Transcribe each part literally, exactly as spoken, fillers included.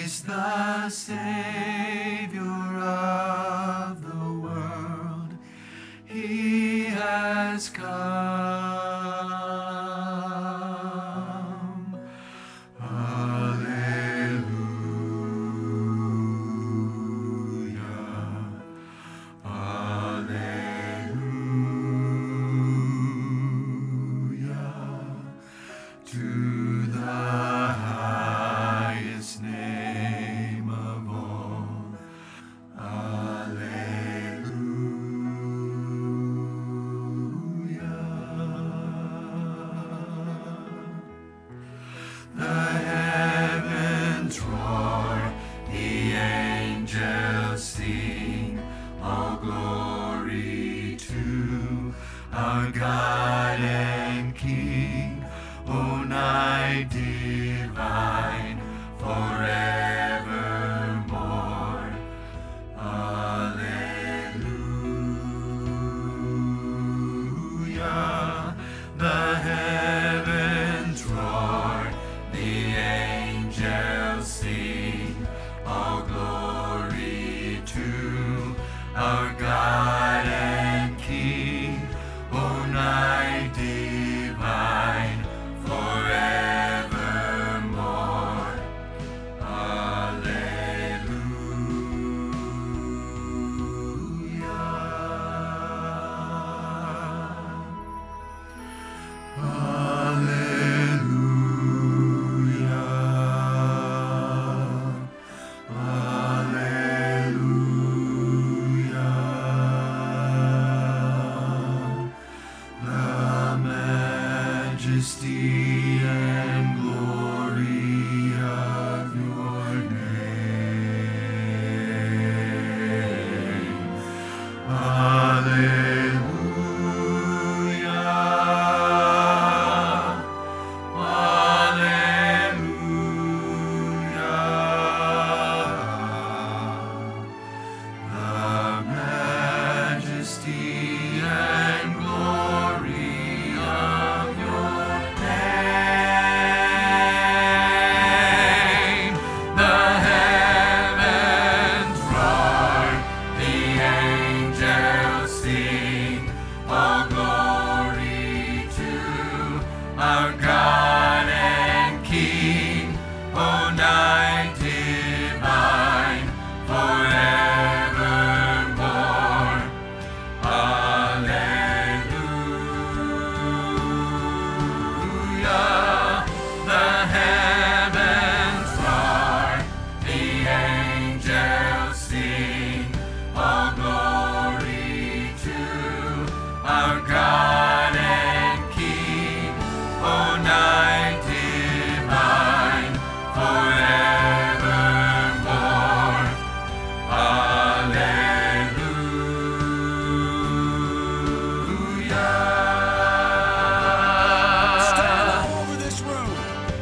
Christ the Savior of the world, he has come. Alleluia, alleluia, to the highest name of all. Alleluia. The heavens roar, the angels sing, all glory to our God and King. O night divine, forevermore. Alleluia. The heavens roar, the angels sing, all glory to our God and King. O night divine, forevermore. Alleluia. Alleluia. The majesty and glory of your name. Alleluia. Alleluia. The majesty and glory of your name. The heavens roar, the angels sing, all glory to our God and King. O night divine, forevermore. Alleluia. The heavens roar, the angels sing, all glory to our God and King. O night divine, forevermore. Stand Alleluia. all over this room.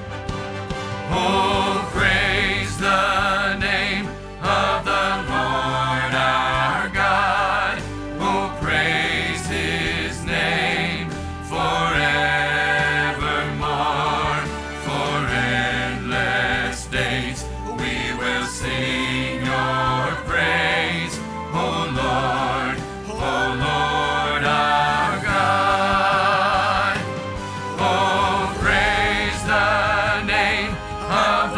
Oh, praise the name of the Lord our God. Oh, praise his name forevermore. For endless days we will sing your praise. Oh Lord, oh Lord our God. Oh, praise the name of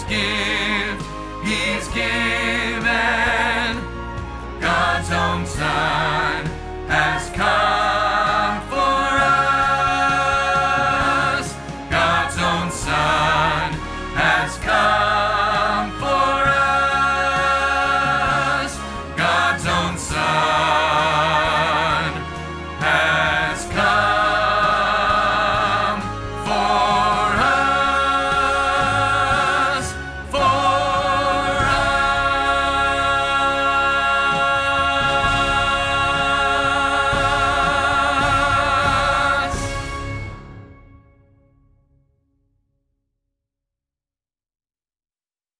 gift. He's given